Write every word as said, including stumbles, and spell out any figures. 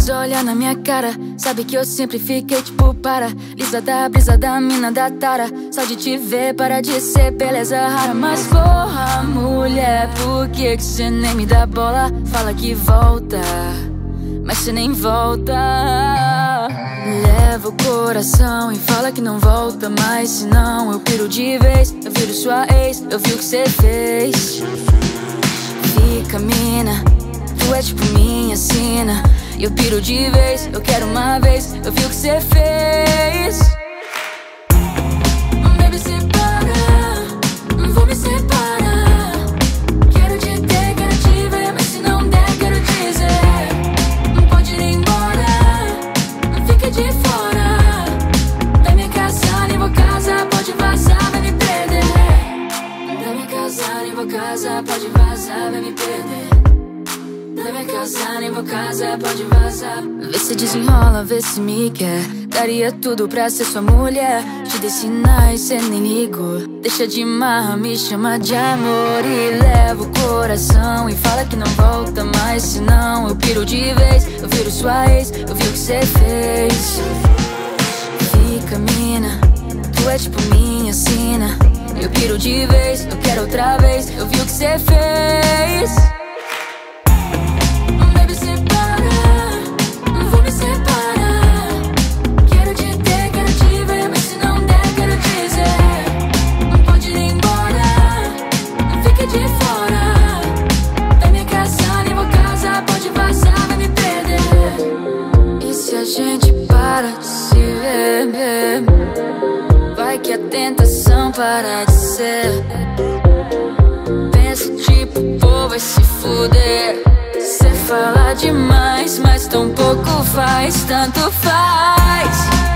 precisa olhar na minha cara. Sabe que eu sempre fiquei tipo para. Lisa da brisa da mina da tara. Só de te ver para de ser beleza rara. Mas porra, mulher, por que que cê nem me dá bola? Fala que volta, mas cê nem volta. Leva o coração e fala que não volta mais. Senão eu piro de vez. Eu viro sua ex, eu vi o que cê fez. Fica mina, tu é tipo minha sina. Eu piro de vez, eu quero uma vez. Eu vi o que cê fez. Baby, separa, vou me separar. Quero te ter, quero te ver, mas se não der, quero dizer. Pode ir embora, fica de fora. Vai me casar, nem vou casar. Pode vazar, vai me perder. Vai me casar, nem vou casar. Pode vazar, vai me perder. Vai me casar, nem vou casar, pode vazar. Vê se desenrola, vê se me quer. Daria tudo pra ser sua mulher. Te dei sinais, cê nem ligou. Deixa de marra, me chama de amor. E leva o coração e fala que não volta mais. Senão eu piro de vez, eu viro sua ex. Eu vi o que cê fez. Fica mina, tu é tipo minha sina. Eu piro de vez, eu quero outra vez. Eu vi o que cê fez. A gente para de se ver. Vai que a tentação para de ser. Pensa tipo, pô, vai se fuder. Cê fala demais, mas tão pouco faz. Tanto faz.